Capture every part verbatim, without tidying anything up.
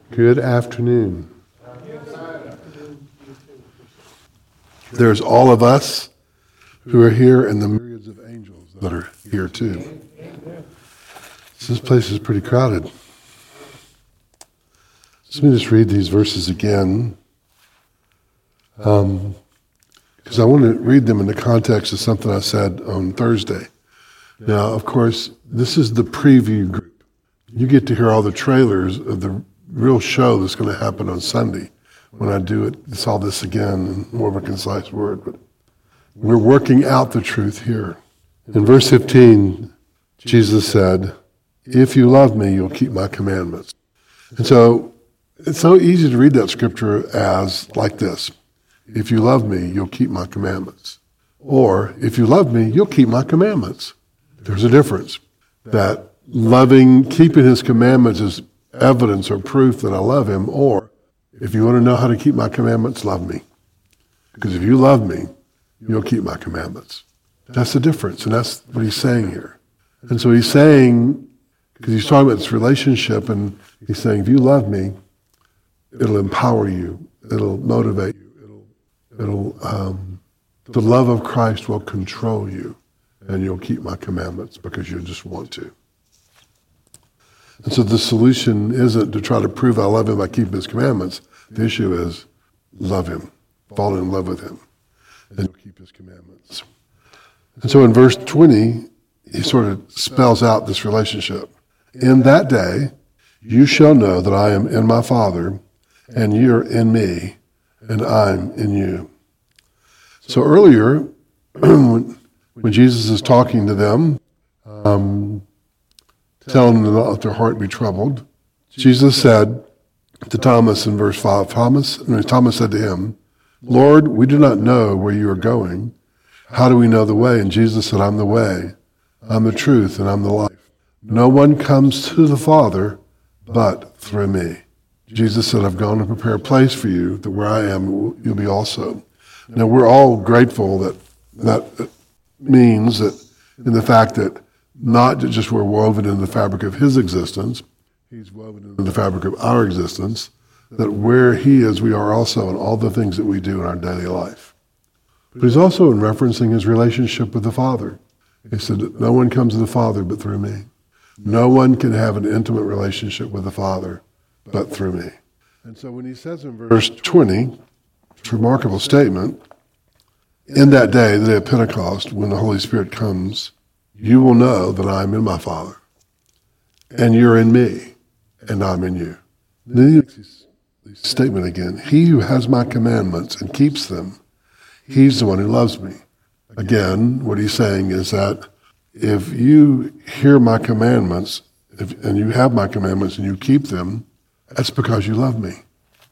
Good afternoon. There's all of us who are here and the myriads of angels that are here too. So this place is pretty crowded. So let me just read these verses again, because um, I want to read them in the context of something I said on Thursday. Now, of course, this is the preview group. You get to hear all the trailers of the real show that's going to happen on Sunday when I do it. It's all this again in more of a concise word, but we're working out the truth here. In verse fifteen, Jesus said, "If you love me, you'll keep my commandments." And so it's so easy to read that scripture as like this: if you love me, you'll keep my commandments. Or, if you love me, you'll keep my commandments. There's a difference. That loving, keeping his commandments is evidence or proof that I love him. Or, if you want to know how to keep my commandments, love me. Because if you love me, you'll keep my commandments. That's the difference, and that's what he's saying here. And so he's saying, because he's talking about this relationship, and he's saying, if you love me, it'll empower you, it'll motivate you, it'll, it'll um, the love of Christ will control you, and you'll keep my commandments because you just want to. And so the solution isn't to try to prove I love him by keeping his commandments. The issue is love him, fall in love with him, and you'll keep his commandments. And so in verse twenty, he sort of spells out this relationship. In that day, you shall know that I am in my Father, and you're in me, and I'm in you. So earlier, when, when Jesus is talking to them, um, telling them to not let their heart be troubled, Jesus said to Thomas in verse five, Thomas, and Thomas said to him, "Lord, we do not know where you are going. How do we know the way?" And Jesus said, "I'm the way, I'm the truth, and I'm the life. No one comes to the Father but through me." Jesus said, "I've gone to prepare a place for you, that where I am, you'll be also." Now, we're all grateful that that means that in the fact that not just we're woven into the fabric of his existence, he's woven into the fabric of our existence, that where he is, we are also in all the things that we do in our daily life. But he's also in referencing his relationship with the Father. He said that no one comes to the Father but through me. No one can have an intimate relationship with the Father but through me. And so when he says in verse twenty, it's a remarkable statement, in that day, the day of Pentecost, when the Holy Spirit comes, you will know that I am in my Father, and you're in me, and I'm in you. And then he makes this statement again. He who has my commandments and keeps them, he's the one who loves me. Again, what he's saying is that if you hear my commandments, if, and you have my commandments and you keep them, that's because you love me.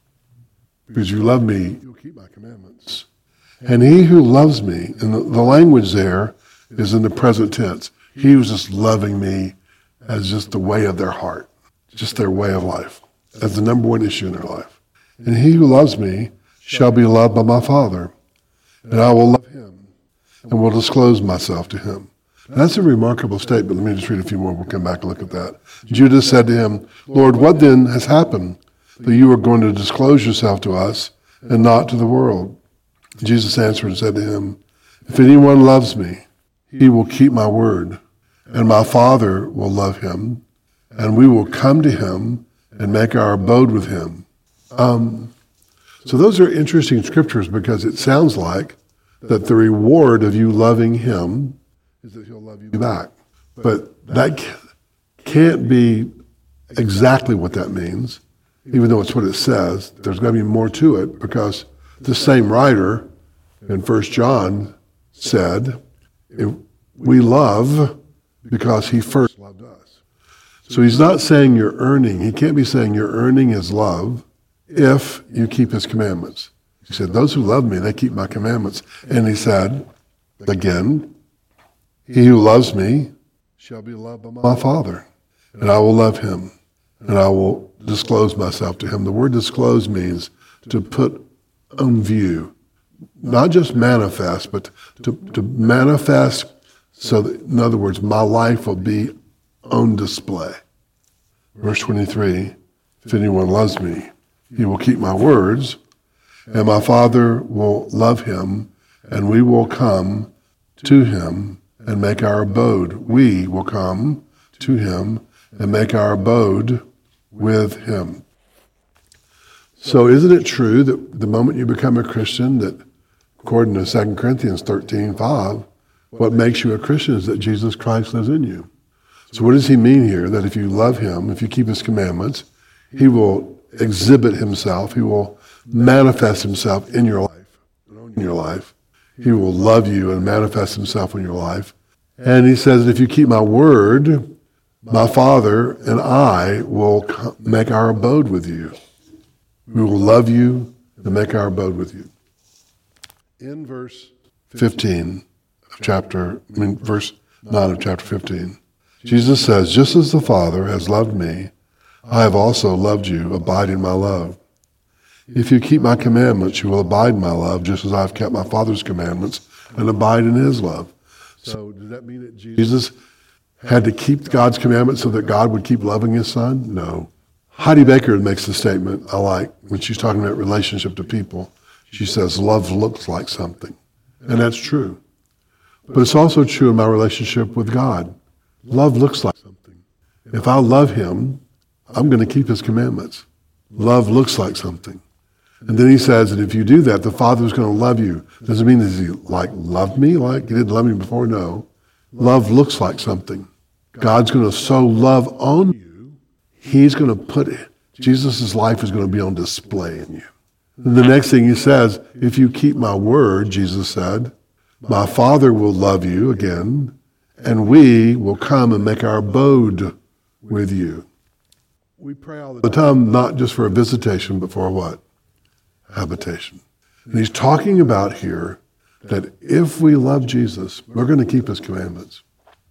Because you love me, you'll keep my commandments. And he who loves me, and the, the language there is in the present tense. He was just loving me as just the way of their heart, just their way of life, as the number one issue in their life. And he who loves me shall be loved by my Father, and I will love him and will disclose myself to him. Now, that's a remarkable statement. Let me just read a few more. We'll come back and look at that. Judas said to him, "Lord, what then has happened that you are going to disclose yourself to us and not to the world?" Jesus answered and said to him, "If anyone loves me, he will keep my word, and my Father will love him, and we will come to him and make our abode with him." Um, so those are interesting scriptures because it sounds like that the reward of you loving him is that he'll love you back. But that can't be exactly what that means, even though it's what it says. There's got to be more to it, because the same writer in First John said, if we love because he first loved us. So he's not saying you're earning. He can't be saying you're earning his love if you keep his commandments. He said, those who love me, they keep my commandments. And he said, again, he who loves me shall be loved by my Father, and I will love him, and I will disclose myself to him. The word disclose means to put on view, not just manifest, but to, to manifest so that, in other words, my life will be on display. Verse twenty-three, If anyone loves me, he will keep my words, and my Father will love him, and we will come to him and make our abode. We will come to him and make our abode with him. So isn't it true that the moment you become a Christian, that according to Second Corinthians thirteen five, what makes you a Christian is that Jesus Christ lives in you? So what does he mean here? That if you love him, if you keep his commandments, he will exhibit himself, he will manifest himself in your life, in your life. He will love you and manifest himself in your life. And he says that if you keep my word, my Father and I will make our abode with you. We will love you and make our abode with you. In verse fifteen of chapter, I mean verse nine of chapter fifteen, Jesus says, just as the Father has loved me, I have also loved you. Abide in my love. If you keep my commandments, you will abide in my love, just as I have kept my Father's commandments and abide in his love. So does that mean that Jesus had to keep God's commandments so that God would keep loving his son? No. Heidi Baker makes the statement I like when she's talking about relationship to people. She says, love looks like something. And that's true. But it's also true in my relationship with God. Love looks like something. If I love him, I'm going to keep his commandments. Love looks like something. And then he says that if you do that, the Father's going to love you. Does it mean that he like loved me? Like he didn't love me before? No. Love looks like something. God's going to sow love on you. He's going to put it. Jesus' life is going to be on display in you. And the next thing he says, if you keep my word, Jesus said, my Father will love you again, and we will come and make our abode with you. We pray all the time, not just for a visitation, but for a what? Habitation. And he's talking about here that if we love Jesus, we're going to keep his commandments.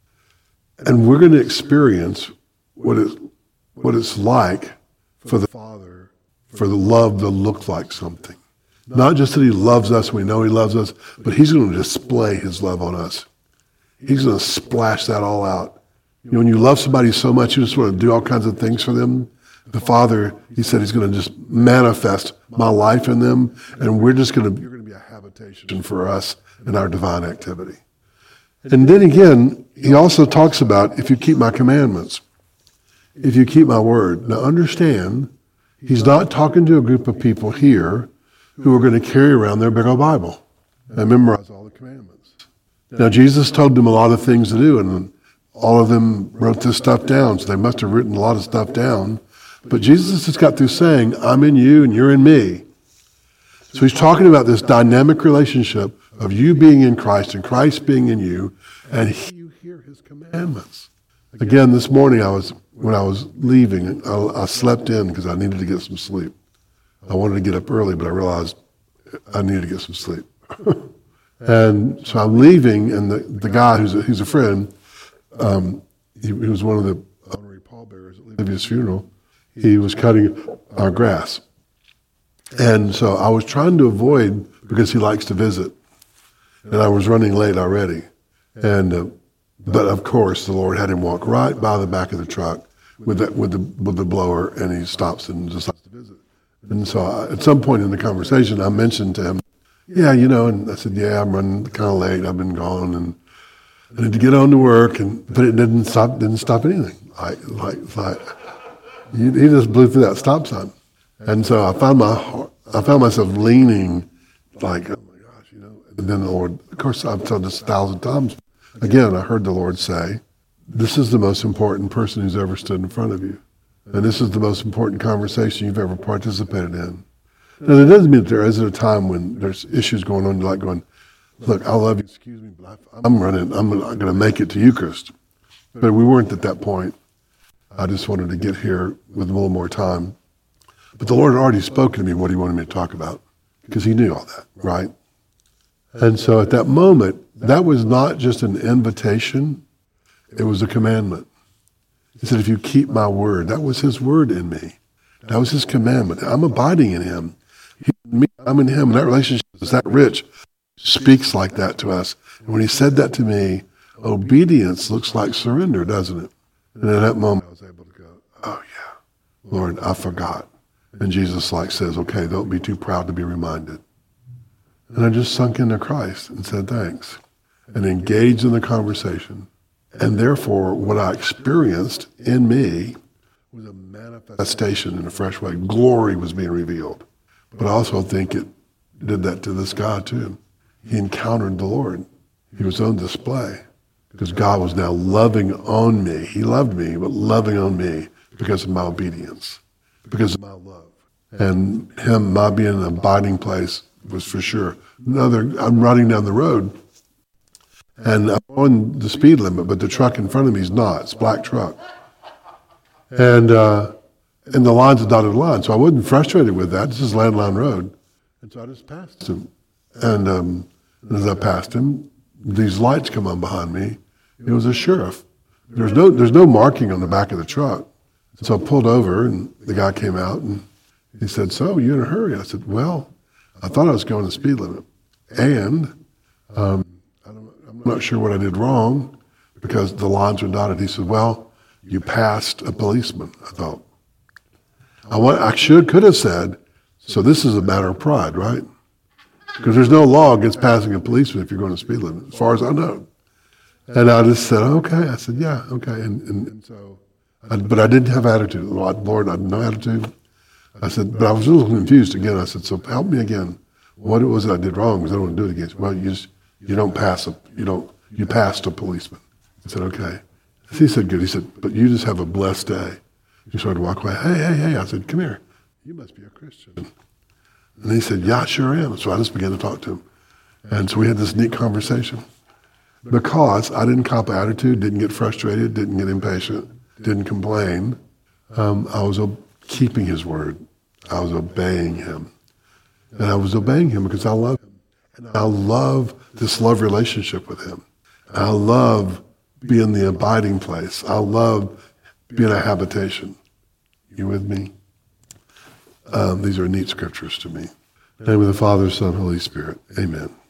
And we're going to experience what, it, what it's like for the Father, for the love to look like something. Not just that he loves us, we know he loves us, but he's going to display his love on us. He's going to splash that all out. You know, when you love somebody so much, you just want to do all kinds of things for them. The Father, he said he's going to just manifest my life in them, and we're just going to, you're going to be a habitation for us in our divine activity. And then again, he also talks about if you keep my commandments, if you keep my word. Now understand, he's not talking to a group of people here who are going to carry around their big old Bible and memorize all the commandments. Now Jesus told them a lot of things to do, and all of them wrote this stuff down, so they must have written a lot of stuff down. But Jesus just got through saying, I'm in you and you're in me. So he's talking about this dynamic relationship of you being in Christ and Christ being in you, and he, you hear his commandments. Again, this morning I was when I was leaving, I, I slept in because I needed to get some sleep. I wanted to get up early, but I realized I needed to get some sleep. And so I'm leaving, and the, the guy who's a, who's a friend, um, he, he was one of the honorary pallbearers at Livia's funeral. He was cutting our grass. And so I was trying to avoid, because he likes to visit, and I was running late already. And uh, but of course, the Lord had him walk right by the back of the truck with that with the with the blower, and he stops and just likes to visit. And so I, at some point in the conversation, I mentioned to him, yeah, you know, and I said, yeah, I'm running kind of late. I've been gone, and I need to get on to work. And but it didn't stop. Didn't stop anything. Like like like he, he just blew through that stop sign. And so I found my I found myself leaning, like, oh my gosh, you know. And then the Lord, of course, I've told this a thousand times. Again, I heard the Lord say, this is the most important person who's ever stood in front of you. And this is the most important conversation you've ever participated in. And it doesn't mean that there isn't a time when there's issues going on, you're like going, look, I love you, excuse me, but I'm running, I'm not going to make it to Eucharist. But we weren't at that point. I just wanted to get here with a little more time. But the Lord had already spoken to me what he wanted me to talk about, because he knew all that, right? And so at that moment, that was not just an invitation, it was a commandment. He said, if you keep my word, that was his word in me. That was his commandment. I'm abiding in him. He, me, I'm in him. And that relationship is that rich. Speaks like that to us. And when he said that to me, obedience looks like surrender, doesn't it? And at that moment, I was able to go, oh yeah, Lord, I forgot. And Jesus like says, okay, don't be too proud to be reminded. And I just sunk into Christ and said thanks and engaged in the conversation. And therefore, what I experienced in me was a manifestation in a fresh way. Glory was being revealed. But I also think it did that to this guy too. He encountered the Lord. He was on display because God was now loving on me. He loved me, but loving on me because of my obedience, because of my love. And him, my being an abiding place was for sure. Another, I'm riding down the road and I'm on the speed limit, but the truck in front of me is not. It's a black truck. And uh, and the line's a dotted line, so I wasn't frustrated with that. This is landline road. And so I just passed him. And um, as I passed him, these lights come on behind me. It was a sheriff. There's no there's no marking on the back of the truck. So I pulled over, and the guy came out, and he said, so, you in a hurry? I said, well, I thought I was going the speed limit. And um, I don't, I'm not sure what I did wrong because the lines were dotted. He said, well, you passed a policeman. I thought, I, want, I should, could have said, so this is a matter of pride, right? Because there's no law against passing a policeman if you're going to speed limit, as far as I know. And I just said, okay. I said, yeah, okay. And, and, and so, I, but I didn't have attitude. Lord, I had no attitude. I said, but I was a little confused again. I said, so help me again. What was it I did wrong? Because I don't want to do it again. Well, you just, you don't pass a, you don't, you passed a policeman. I said, okay. He said, good. He said, but you just have a blessed day. He started to walk away. Hey, hey, hey. I said, come here. You must be a Christian. And he said, yeah, I sure am. So I just began to talk to him. And so we had this neat conversation. Because I didn't cop attitude, didn't get frustrated, didn't get impatient, didn't complain. Um, I was ob- keeping his word. I was obeying him. And I was obeying him because I love him. And I love this love relationship with him. I love being the abiding place. I love being a habitation. You with me? Um, these are neat scriptures to me. In the name of the Father, Son, Holy Spirit. Amen.